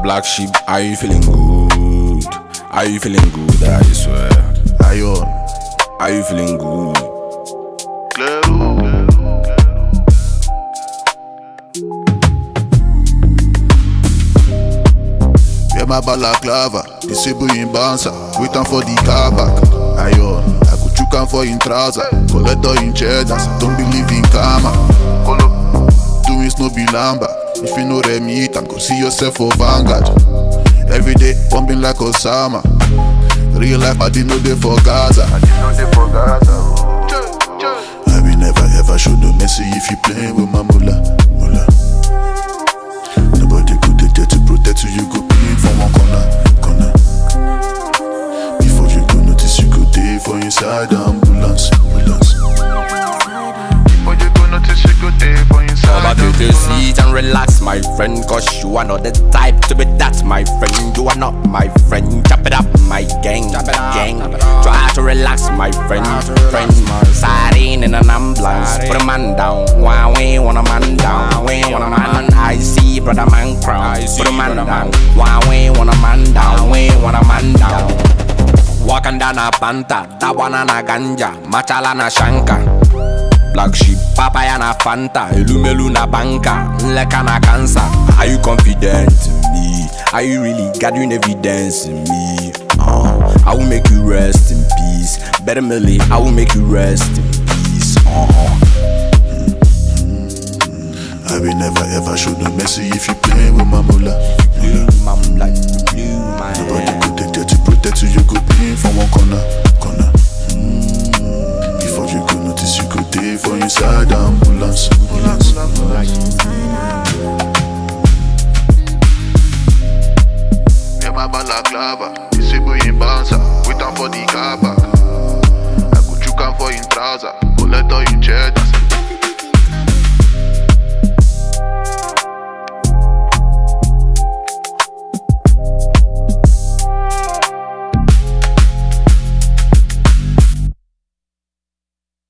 Black sheep, are you feeling good? Are you feeling good? I swear. Are you feeling good? Yeah, my balaclava, disable in bouncer, waiting for the car back. I could chook am for in trouser, collector in cheddar, don't believe in karma. Doings no be lamba, if you know them eat and go see yourself for Vanguard. Every day, pumping like Osama. Real life, I didn't know they for Gaza. I will never ever show no mercy if you playing with my mullah. Nobody could dare to protect you, you go pay from one corner. Before you go notice, you go there for inside the ambulance. Before you go notice, you go there for inside the ambulance. To sit and relax, my friend, cause you are not the type to be that, my friend. You are not my friend. Chop it up, my gang. Try to relax, my friend. Siren in an ambulance. Put a man down. Why we want a man down? We want a man. I see brother man crown. Put a man down. Why we want a man down? We want a man down. Wakanda na panta, Dawana na ganja, Machala na shanka. Black sheep, papaya na fanta, elumelu na banka, leka na cancer. Are you confident in me? Are you really gathering evidence in me? I will make you rest in peace. Better Millie, I will make you rest in peace. I will never ever show no mercy if you play with my mullah. Nobody could dare to protect you, you go pay from one corner. Before you go notice, you go there for inside the ambulance. Yeah, my balaclava, disable in bouncer, waiting for the car back. I could chook am for in trouser, collector in cheddar.